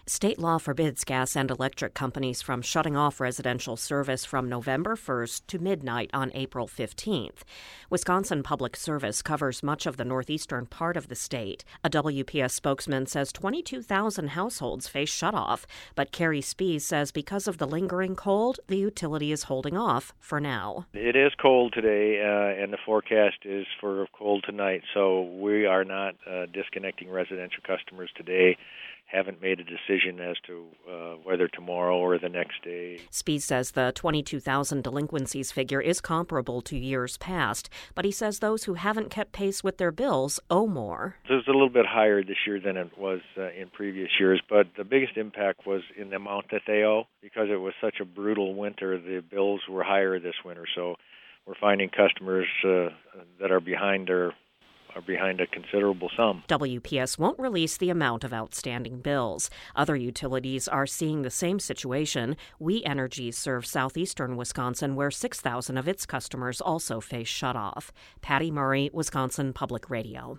State law forbids gas and electric companies from shutting off residential service from November 1st to midnight on April 15th. Wisconsin Public Service covers much of the northeastern part of the state. A WPS spokesman says 22,000 households face shutoff, but Carrie Spees says because of the lingering cold, the utility is holding off for now. It is cold today, and the forecast is for cold tonight, so we are not disconnecting residential customers today. Haven't made a decision as to whether tomorrow or the next day. Spees says the 22,000 delinquencies figure is comparable to years past, but he says those who haven't kept pace with their bills owe more. It was a little bit higher this year than it was in previous years, but the biggest impact was in the amount that they owe. Because it was such a brutal winter, the bills were higher this winter, so we're finding customers that are behind a considerable sum. WPS won't release the amount of outstanding bills. Other utilities are seeing the same situation. We Energy serves southeastern Wisconsin, where 6,000 of its customers also face shutoff. Patty Murray, Wisconsin Public Radio.